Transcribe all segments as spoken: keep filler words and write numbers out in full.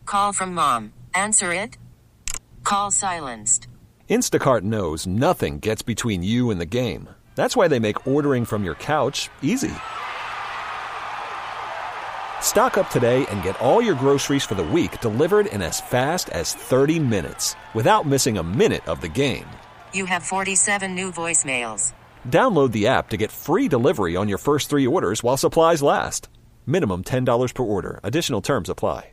Call from mom. Answer it. Call silenced. Instacart knows nothing gets between you and the game. That's why they make ordering from your couch easy. Stock up today and get all your groceries for the week delivered in as fast as thirty minutes without missing a minute of the game. You have forty-seven new voicemails. Download the app to get free delivery on your first three orders while supplies last. Minimum ten dollars per order. Additional terms apply.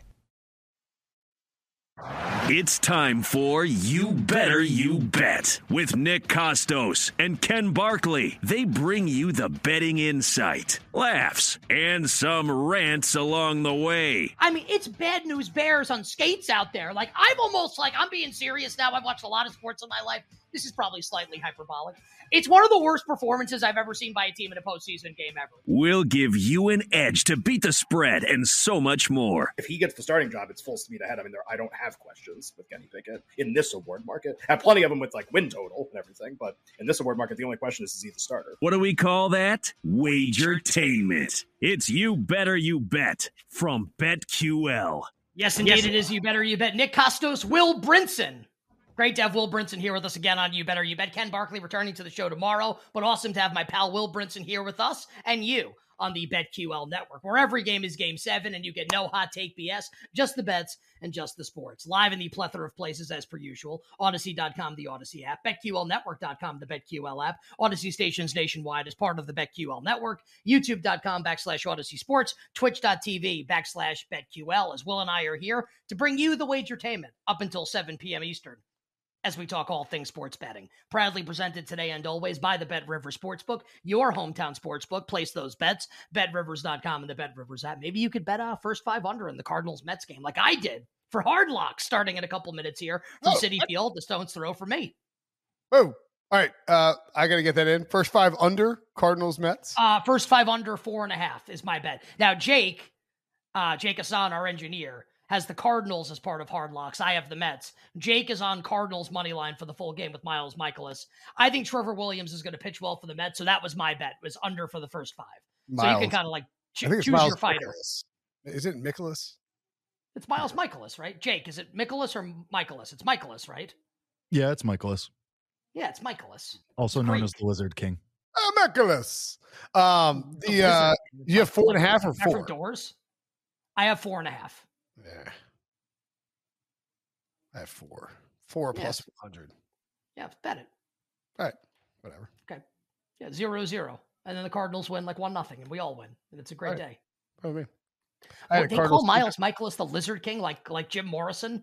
It's time for You Better You Bet with Nick Kostos and Ken Barkley. They bring you the betting insight, laughs, and some rants along the way. I mean, it's bad news bears on skates out there. Like, I'm almost like, I'm being serious now. I've watched a lot of sports in my life. This is probably slightly hyperbolic. It's one of the worst performances I've ever seen by a team in a postseason game ever. We'll give you an edge to beat the spread and so much more. If he gets the starting job, it's full speed ahead. I mean, there, I don't have questions with Kenny Pickett in this award market. I have plenty of them with like win total and everything, but in this award market, the only question is, is he the starter? What do we call that? Wagertainment. It's You Better You Bet from BetQL. Yes, indeed, yes. It is You Better You Bet. Nick Kostos, Will Brinson. Great to have Will Brinson here with us again on You Better You Bet. Ken Barkley returning to the show tomorrow, but awesome to have my pal Will Brinson here with us and you on the BetQL network, where every game is game seven and you get no hot take B S, just the bets and just the sports. Live in the plethora of places as per usual. Odyssey dot com, the Odyssey app. BetQL Network dot com, the BetQL app. Odyssey stations nationwide as part of the BetQL network. YouTube dot com backslash Odyssey Sports. Twitch dot T V backslash BetQL. As Will and I are here to bring you the wagertainment up until seven p.m. Eastern, as we talk all things sports betting. Proudly presented today and always by the Bet Rivers Sportsbook, your hometown sportsbook. Place those bets, bet rivers dot com and the Bet Rivers app. Maybe you could bet a first five under in the Cardinals-Mets game like I did for Hard Lock starting in a couple minutes here from oh, Citi Field, the Stones throw for me. Oh, all right. Uh, I got to get that in. First five under, Cardinals-Mets? Uh, first five under, four and a half is my bet. Now, Jake, uh, Jake Hassan, our engineer, has the Cardinals as part of Hard Locks. I have the Mets. Jake is on Cardinals money line for the full game with Miles Michaelis. I think Trevor Williams is going to pitch well for the Mets, so that was my bet, was under for the first five. Miles. So you can kind of like cho- choose Miles your fighter. Michaelis. Is it Michaelis? It's Miles Michaelis, right? Jake, is it Michaelis or Michaelis? It's Michaelis, right? Yeah, it's Michaelis. Yeah, it's Michaelis. Also it's known great. as the Lizard King. Oh, Michaelis. Um, the, the uh, you have four and a half or four? Different doors? I have four and a half. Yeah. I have four. Four yeah. plus one hundred. Yeah, bet it. All right. Whatever. Okay. Yeah, zero, zero. And then the Cardinals win like one nothing, and we all win. And it's a great right. day. Probably. Well, they Cardinals call Miles Michaelis the Lizard King, like like Jim Morrison.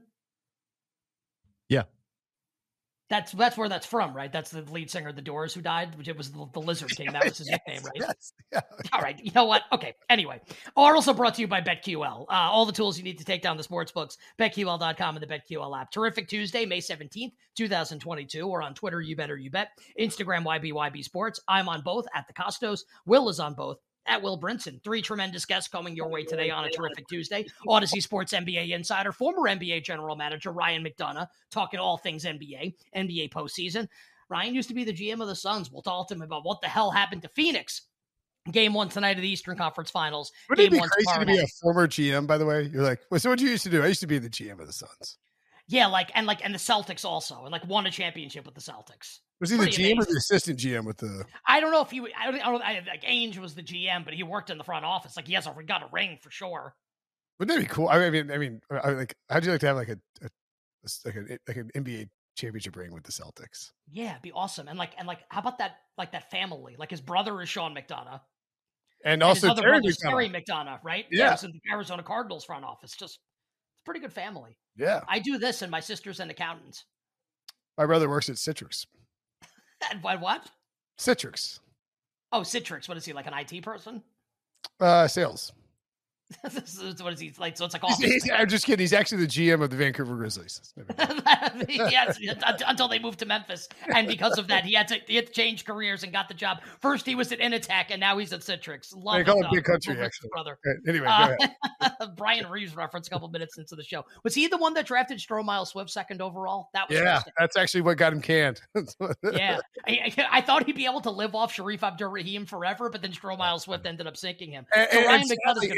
Yeah. That's that's where that's from, right? That's the lead singer of The Doors who died, which it was the, the Lizard King. That was his yes, nickname, right? Yes, yeah. All right. You know what? Okay. Anyway, are also brought to you by BetQL. Uh, all the tools you need to take down the sports books. Bet Q L dot com and the BetQL app. Terrific Tuesday, May seventeenth, twenty twenty-two. Or on Twitter, You Better You Bet. Instagram, Y B Y B Sports. I'm on both at the Costos. Will is on both at Will Brinson. Three tremendous guests coming your way today on a terrific Tuesday. Odyssey Sports N B A insider, former N B A general manager Ryan McDonough, talking all things N B A, N B A postseason. Ryan used to be the G M of the Suns. We'll talk to him about what the hell happened to Phoenix. Game one tonight of the Eastern Conference Finals. Wouldn't Game it be crazy to be a former G M, by the way? You're like, well, so what you used to do? I used to be the G M of the Suns. Yeah, like, and like, and the Celtics also, and like won a championship with the Celtics. Was he Pretty the G M amazing. or the assistant G M with the? I don't know if he. I don't. I don't I, like Ainge was the G M, but he worked in the front office. Like he has a got a ring for sure. Wouldn't that be cool? I mean, I mean, I like. How'd you like to have like a, a, a like a like an N B A championship ring with the Celtics? Yeah, it'd be awesome. And like, and like, how about that? Like that family. Like his brother is Sean McDonough, and, and also his other Terry brother's McDonough. Terry McDonough, right? Yeah, yeah in the Arizona Cardinals front office. Just it's a pretty good family. Yeah, I do this, and my sister's an accountant. My brother works at Citrix. And what? What? Citrix. Oh, Citrix. What is he, like an I T person? Uh, sales. What is he like? So it's like He's, office. he's, I'm just kidding. He's actually the G M of the Vancouver Grizzlies. Yes, until they moved to Memphis, and because of that, he had to he had to change careers and got the job. First, he was at Initech, and now he's at Citrix. Love they call it, it Big Country, actually. Brother. Right, anyway, uh, go ahead. Brian Reeves reference a couple minutes into the show. Was he the one that drafted Stromile Swift second overall? That was yeah, that's actually what got him canned. yeah, I, I thought he'd be able to live off Sharif Abdur-Rahim forever, but then Stromile Swift ended up sinking him. And, so and, Ryan and McDonough's sadly, going to join us.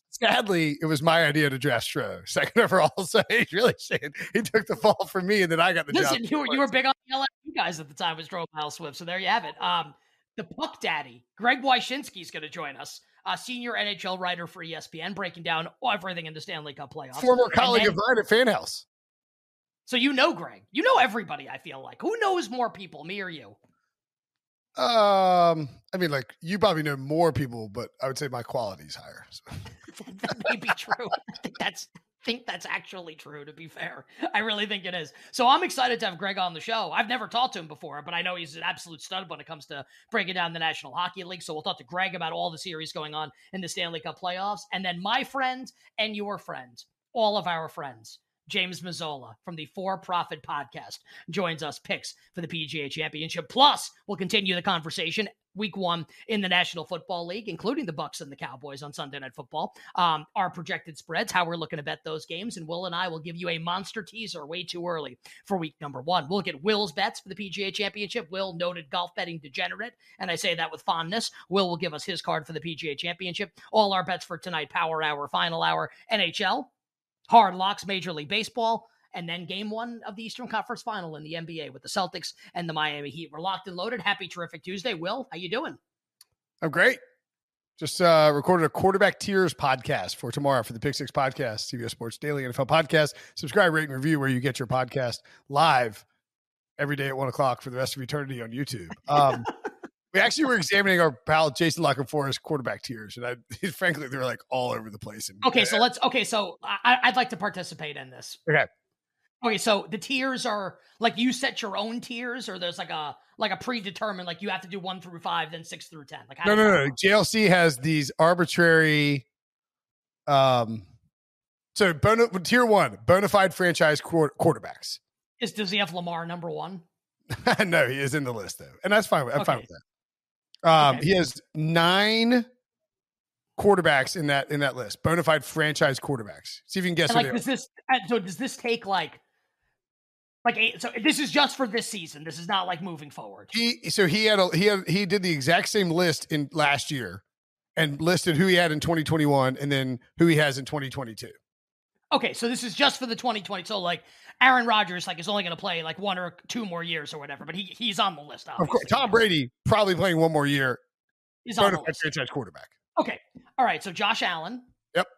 sadly, it was my idea to draft Stroh second overall. So he's really saying he took the fall from me, and then I got the Listen, job. you were, you were big on the L S U guys at the time with Stroh Miles Swift. So there you have it. Um, the Puck Daddy, Greg Wyshynski, is going to join us. Uh, senior N H L writer for E S P N, breaking down everything in the Stanley Cup playoffs. Former colleague then, of mine at Fan House. So you know Greg. You know everybody, I feel like. Who knows more people, me or you? Um, I mean, like, you probably know more people, but I would say my quality's higher. So. That may be true. I think that's I think that's actually true, to be fair. I really think it is. So I'm excited to have Greg on the show. I've never talked to him before, but I know he's an absolute stud when it comes to breaking down the National Hockey League. So we'll talk to Greg about all the series going on in the Stanley Cup playoffs. And then my friend and your friend, all of our friends, James Mazzola from the For Profit Podcast, joins us, picks for the P G A Championship. Plus, we'll continue the conversation week one in the National Football League, including the Bucs and the Cowboys on Sunday Night Football. Um, our projected spreads, how we're looking to bet those games. And Will and I will give you a monster teaser way too early for week number one. We'll get Will's bets for the P G A Championship. Will, noted golf betting degenerate, and I say that with fondness. Will will give us his card for the P G A Championship. All our bets for tonight, Power Hour, Final Hour, N H L, Hard Locks, Major League Baseball, and then game one of the Eastern Conference Final in the N B A with the Celtics and the Miami Heat. We're locked and loaded. Happy terrific Tuesday. Will, how you doing? I'm great. Just uh, recorded a Quarterback Tiers podcast for tomorrow for the Pick Six Podcast, C B S Sports Daily N F L Podcast. Subscribe, rate, and review where you get your podcast live every day at one o'clock for the rest of eternity on YouTube. Um, we actually were examining our pal Jason La Canfora's quarterback tiers, and I, frankly, they're like all over the place. And, okay, so let's. Okay, so I, I'd like to participate in this. Okay. Okay, so the tiers are like you set your own tiers, or there's like a like a predetermined, like you have to do one through five, then six through ten. Like how no, no, no. work? J L C has these arbitrary. Um, so bona, tier one, bona fide franchise qu- quarterbacks. Is does he have Lamar number one? No, he is in the list though, and that's fine. I'm okay. fine with that. Um, okay. He has nine quarterbacks in that in that list, bona fide franchise quarterbacks. See if you can guess. And like, does this? So does this take like? Like eight, so this is just for this season. This is not like moving forward. He so he had a he had he did the exact same list in last year, and listed who he had in twenty twenty-one and then who he has in twenty twenty-two. Okay, so this is just for the twenty twenty. So like Aaron Rodgers, like is only going to play like one or two more years or whatever, but he he's on the list. Obviously. Of course, Tom Brady probably playing one more year. He's on the list. Franchise quarterback. Okay, all right. So Josh Allen. Yep.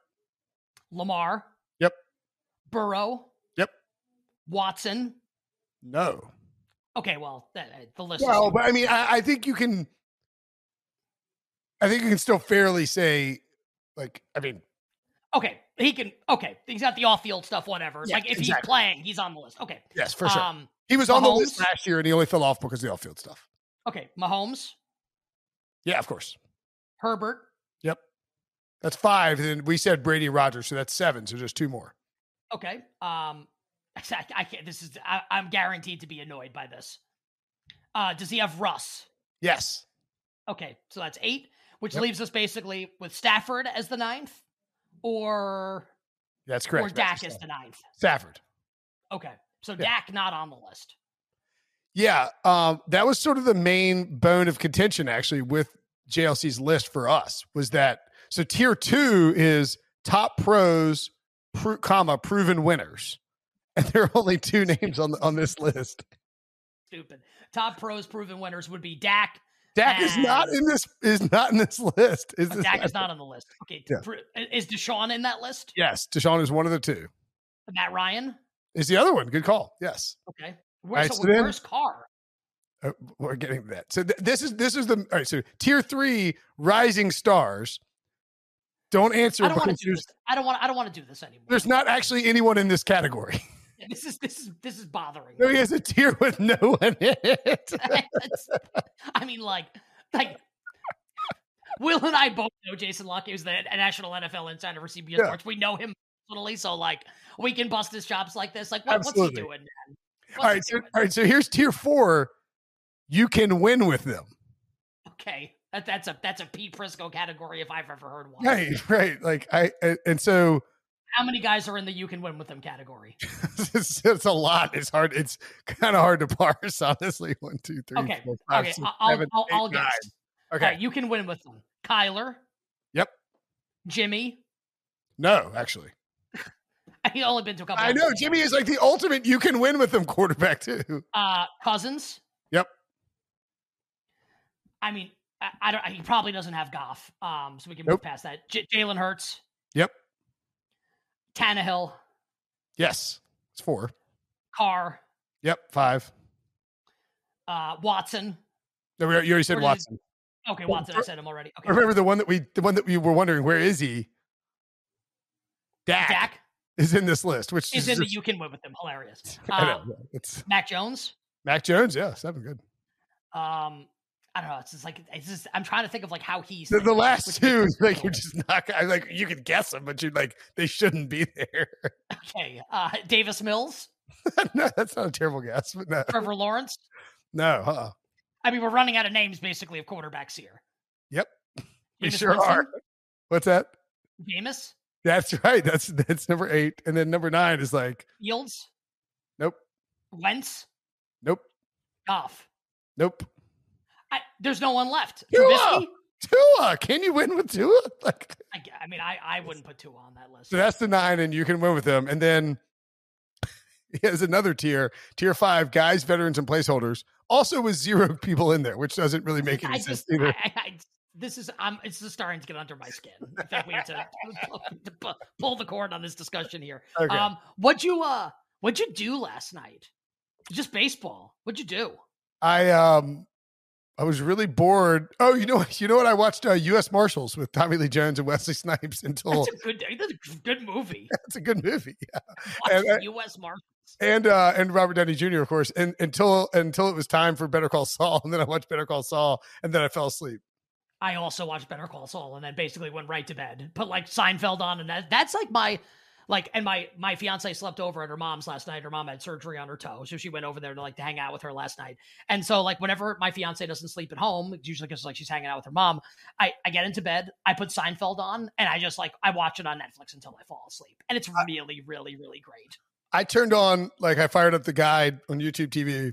Lamar. Yep. Burrow. Yep. Watson. No. Okay, well, that, the list. Well, is but I mean, I, I think you can. I think you can still fairly say, like, I mean, okay, he can. Okay, he's got the off-field stuff, whatever. Yeah, like if exactly. he's playing, he's on the list. Okay. Yes, for sure. Um, he was on Mahomes, the list last year, and he only fell off because of the off-field stuff. Okay, Mahomes. Yeah, of course. Herbert. Yep. That's five. And we said Brady and Rodgers, so that's seven. So just two more. Okay. Um, I, I can't. This is. I, I'm guaranteed to be annoyed by this. Uh, does he have Russ? Yes. Okay, so that's eight, which Yep. leaves us basically with Stafford as the ninth, or That's correct. or Dak That's as the ninth. Stafford. Okay, so Yeah. Dak not on the list. Yeah, um, that was sort of the main bone of contention, actually, with J L C's list for us, was that, so tier two is top pros, pro, comma, proven winners. And there are only two names on the, on this list. Stupid. Top pros proven winners would be Dak. Dak is not in this, is not in this list. Is Oh, this Dak is not on the list. Okay, Yeah. pr- is Deshaun in that list? Yes, Deshaun is one of the two. Matt Ryan? Is the other one. Good call. Yes. Okay. Where's, right, so so then- where's Carr? Uh, we're getting to that. So th- this is this is the all right. So tier three, rising stars. Don't answer. I don't want because to do there's, this. I don't want. I don't want to do this anymore. there's not actually anyone in this category. This is this is this is bothering No, me. he has a tier with no one in it. That's- I mean, like, like Will and I both know Jason Locke is the national N F L insider for C B S Yeah. Sports. We know him personally, so like we can bust his chops like this. Like, what, what's he Absolutely. doing, man? What's All right, he so, doing? all right. So here's tier four. You can win with them. Okay, that, that's a that's a Pete Prisco category if I've ever heard one. Right, right. Like I, and- and so How many guys are in the you can win with them category? it's, it's a lot. It's hard. It's kind of hard to parse, honestly. One, two, three, Okay, four, five, okay, six, I'll seven, I'll, eight, I'll nine. guess. Okay. All right, you can win with them. Kyler. Yep. Jimmy. No, actually. He's only been to a couple. I know Jimmy is like the ultimate. You can win with him quarterback too. Uh, Cousins. Yep. I mean, I, I don't. He probably doesn't have Goff. Um, so we can Nope. move past that. J- Jalen Hurts. Yep. Tannehill. Yes. It's four. Carr. Yep. Five. Uh, Watson. No, we- you already said Or did- Watson. Okay, Watson. I said him already. Okay. Remember the one that we, the one that we were wondering, where is he? Dak, Dak is in this list, which is is in the just- you can win with him. Hilarious. I know, Um, it's Mac Jones. Mac Jones. Yeah, seven. Good. Um, I don't know. It's just like it's just. I'm trying to think of like how he's The, the last which two, makes it like cool. you're just not. I like you can guess them, but you like they shouldn't be there. Okay. Uh, Davis Mills. No, that's not a terrible guess, but no, Trevor Lawrence. no. Uh-uh. I mean, we're running out of names basically of quarterbacks here. Yep, we Jameis sure Winston? are. What's that? Jameis That's right. That's that's number eight, and then number nine is like Fields. nope, Wentz. nope, Goff. nope. I, there's no one left. Tua! Trubisky. Tua, can you win with Tua? Like, I, I mean, I, I wouldn't put Tua on that list. so that's the nine, and you can win with them. And then he has another tier, tier five, guys, veterans, and placeholders. Also with zero people in there, which doesn't really make any I sense just, either. I, I, this is, I'm, it's just starting to get under my skin. In fact, we need to, to pu- pull the cord on this discussion here. Okay. Um, what'd you, uh, what'd you do last night? Just baseball. What'd you do? I um I was really bored. Oh, you know what? You know what? I watched uh, U S Marshals with Tommy Lee Jones and Wesley Snipes until That's a good, that's a good movie. that's a good movie. Yeah. Watch And, uh, U S Marshals. And uh and Robert Downey Junior, of course. And until until it was time for Better Call Saul, and then I watched Better Call Saul, and then I fell asleep. I also watched Better Call Saul and then basically went right to bed. Put like Seinfeld on, and that that's like my like. And my my fiance slept over at her mom's last night. Her mom had surgery on her toe, so she went over there to like to hang out with her last night. And so like whenever my fiance doesn't sleep at home, it's usually because like she's hanging out with her mom. I I get into bed, I put Seinfeld on, and I just like I watch it on Netflix until I fall asleep, and it's really really really great. I turned on, like, I fired up the guide on YouTube T V,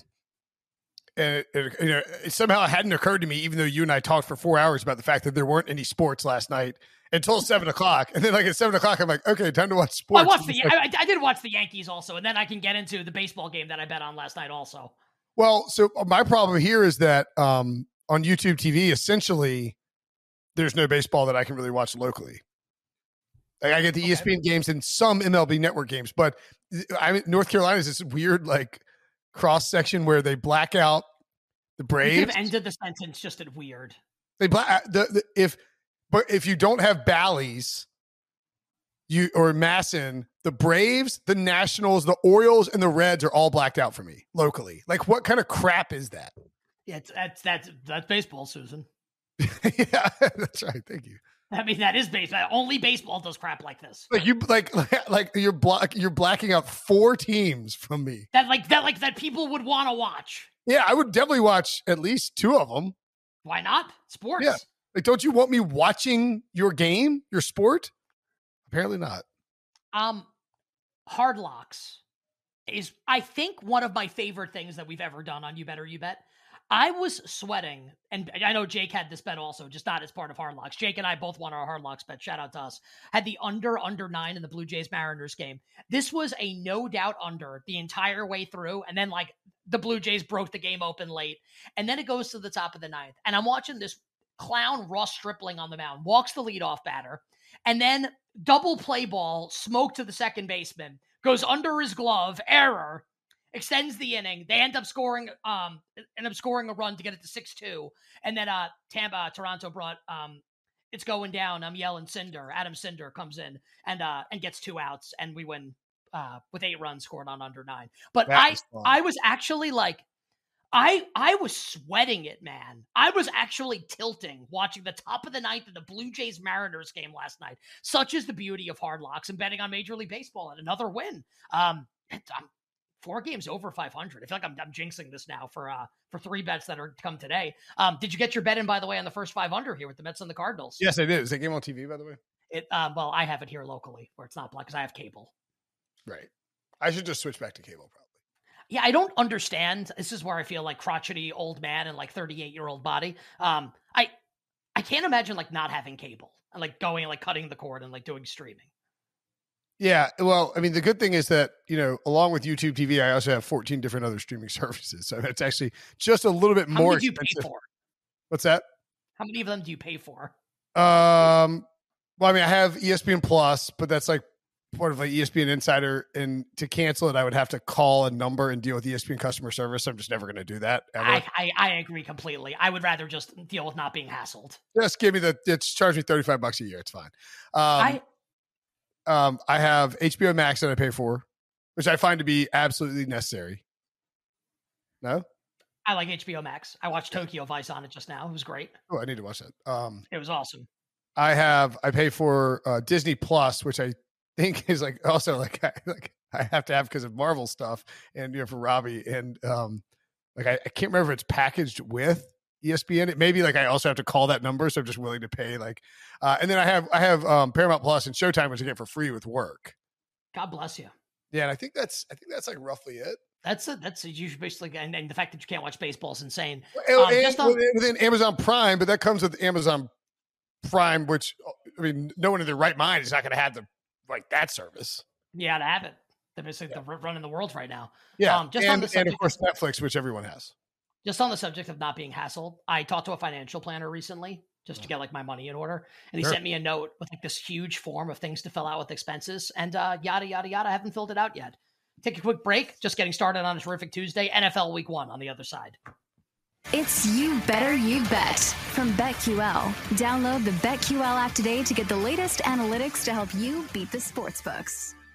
and it, it, you know, it somehow it hadn't occurred to me, even though you and I talked for four hours about the fact that there weren't any sports last night until seven o'clock. And then, like, at seven o'clock, I'm like, okay, time to watch sports. I watched the It's like, I, I did watch the Yankees also, and then I can get into the baseball game that I bet on last night also. well, so my problem here is that um, on YouTube T V, essentially, there's no baseball that I can really watch locally. Like, I get the E S P N games and some M L B Network games, but I mean, North Carolina is this weird like cross section where they black out the You could Braves. have ended the sentence just at weird. They black the, the if, but if you don't have Bally's, you or Masson, the Braves, the Nationals, the Orioles, and the Reds are all blacked out for me locally. Like, what kind of crap is that? Yeah, it's, that's that's that's baseball, Susan. Yeah, that's right. Thank you. I mean, that is baseball. Only baseball does crap like this. Like you, like, like you're block, you're blacking out four teams from me. That like that like that people would want to watch. Yeah, I would definitely watch at least two of them. Why not? Sports. Yeah. Like, don't you want me watching your game, your sport? Apparently not. Um, Hard Locks is, I think, one of my favorite things that we've ever done on You Better You Bet. I was sweating, and I know Jake had this bet also, just not as part of Hard Locks. Jake and I both won our Hard Locks bet. Shout out to us. Had the under, under nine in the Blue Jays Mariners game. This was a no doubt under the entire way through. And then, like, the Blue Jays broke the game open late. And then it goes to the top of the ninth. And I'm watching this clown Ross Stripling on the mound, walks the leadoff batter, and then double play ball, smoke to the second baseman, goes under his glove, error, extends the inning. They end up scoring, um, end up scoring a run to get it to six two. And then uh, Tampa, uh, Toronto brought, um, it's going down. I'm yelling Cinder. Adam Cinder comes in and uh, and gets two outs, and we win uh, with eight runs scored on under nine. But That I, was fun. I was actually like, I I was sweating it, man. I was actually tilting watching the top of the ninth of the Blue Jays Mariners game last night. Such is the beauty of Hard Locks and betting on Major League Baseball and another win. Um, I'm four games over five hundred. I feel like I'm, I'm jinxing this now for uh for three bets that are to come today. Um, did you get your bet in, by the way, on the first five under here with the Mets and the Cardinals? Yes, I did. Is that game on T V, by the way? It um, well, I have it here locally where it's not black because I have cable. Right. I should just switch back to cable, probably. Yeah, I don't understand. This is where I feel like crotchety old man and like thirty-eight year old body. Um, I I can't imagine like not having cable and like going and like cutting the cord and like doing streaming. Yeah, well, I mean, the good thing is that, you know, along with YouTube T V, I also have fourteen different other streaming services. So it's actually just a little bit How more many do you expensive. pay for? What's that? How many of them do you pay for? Um, well, I mean, I have E S P N Plus, but that's like part of like E S P N Insider. And to cancel it, I would have to call a number and deal with E S P N customer service. I'm just never going to do that. Ever. I, I I agree completely. I would rather just deal with not being hassled. Just give me the, it's charge me thirty-five bucks a year. It's fine. Um, I um, I have H B O Max that I pay for, which I find to be absolutely necessary. No? I like H B O Max. I watched Tokyo Vice on it just now. It was great. Oh, I need to watch that. Um, It was awesome. I have, I pay for uh, Disney Plus, which I think is like also like, I, like I have to have because of Marvel stuff and, you know, for Robbie. And um, like, I, I can't remember if it's packaged with E S P N. It maybe like I also have to call that number. So I'm just willing to pay like, uh, and then I have, I have um, Paramount Plus and Showtime, which I get for free with work. God bless you. Yeah. And I think that's, I think that's like roughly it. That's a, that's a, you should basically, and, and the fact that you can't watch baseball is insane. And, Um, and just on- within, within Amazon Prime, but that comes with Amazon Prime, which I mean, no one in their right mind is not going to have the like that service. Yeah, to have it. They're basically the running the world right now. Yeah, Um, just and, on the and subject of course Netflix, which everyone has. Just on the subject of not being hassled, I talked to a financial planner recently just to get like my money in order. And he Sure. sent me a note with like this huge form of things to fill out with expenses and uh, yada, yada, yada. I haven't filled it out yet. Take a quick break. Just getting started on a terrific Tuesday. N F L week one on the other side. It's You Better You Bet from BetQL. Download the BetQL app today to get the latest analytics to help you beat the sportsbooks.